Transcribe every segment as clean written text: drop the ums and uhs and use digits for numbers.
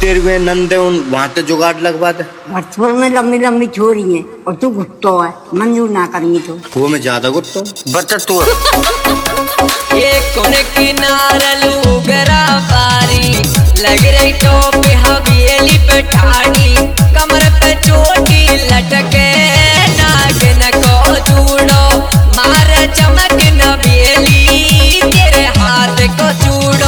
तेरहवें नंदे वहां तो जुगाड़ लगवा दे। भरतपुर में लंबी लंबी छोरी है और तू गुट्टो है, मंजूर ना करेंगी तो वो मैं ज्यादा गुट्टो बता तू। ये कोने किनारा लूगरा पारी लग रही टोपी हवेली पे ठाड़ी, कमर पे चोटी लटके नागिन को चूड़ो मारे चमक न बेली तेरे हाथ को चूड़ो।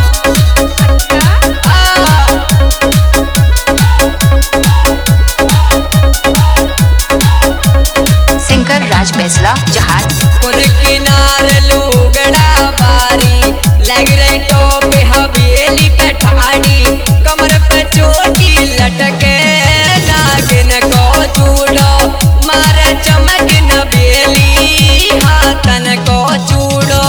सिंगर राज बैसला जहाज। कोने किनारे लूगड़ा पारी लग रही टोपी हवेली पे ठाड़ी, कमर पे चोटी लटके नागिन को चूड़ो मारे चमक न बेली हाथन को चूड़ो।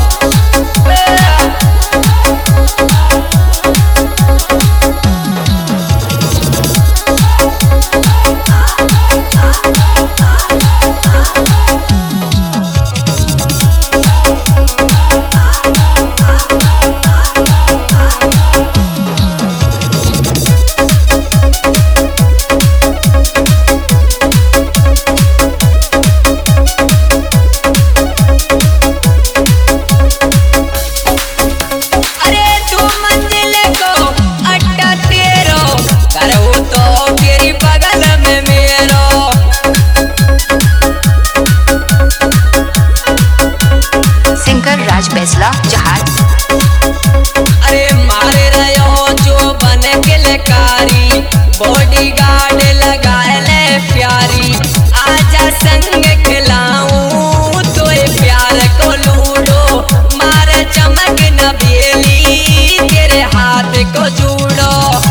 बैसला जहाज। अरे मारे रहो जो बन के लेकारी बॉडी गार्ड लगाए ले प्यारी, आजा संग खिलाऊं तो प्यार को लूडो मारे चमक न बेली तेरे हाथ को जूड़ो।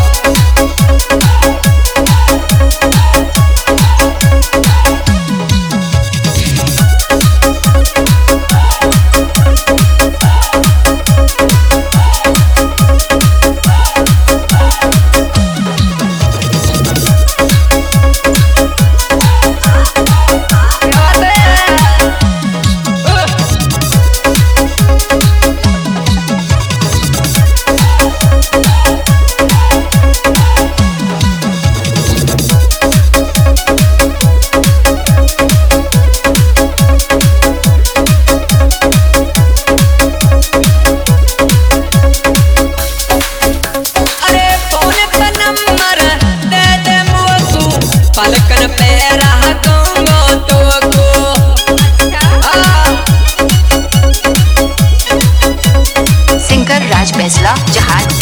पलकन पे रह दूंगो तुमको सिंगर राज बैसला जहाज।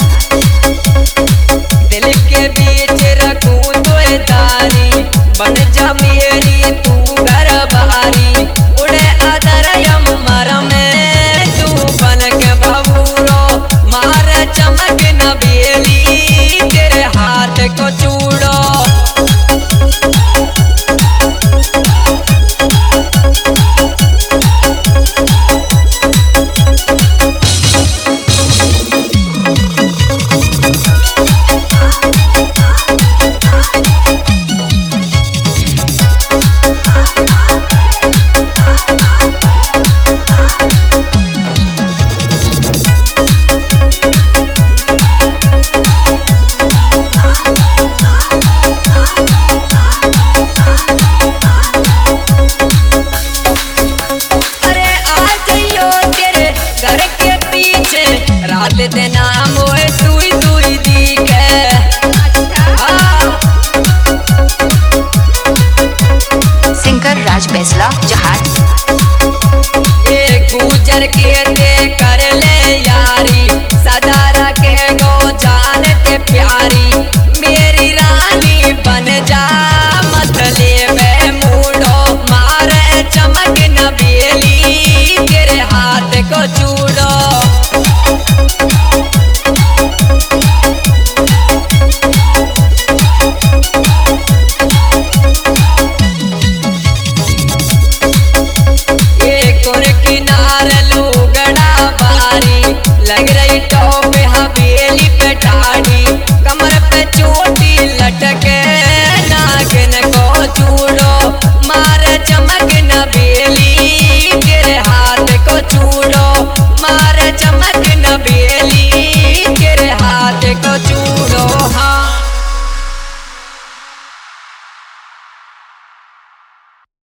दिल के बीच रखूं तो दारी बन जा मेरी तू घर बारी, उड़े अदर यमर में तू बन के बबूरो मारे चमक न बेली तेरे हाथ को चूड़ो। रात दे नाम होए तुई तुई दी के सिंगर राज बैसला जहाज। एक गुजर के ते कर ले यारी सदा रखे गो जान के प्यारी मेरी रानी बन जा।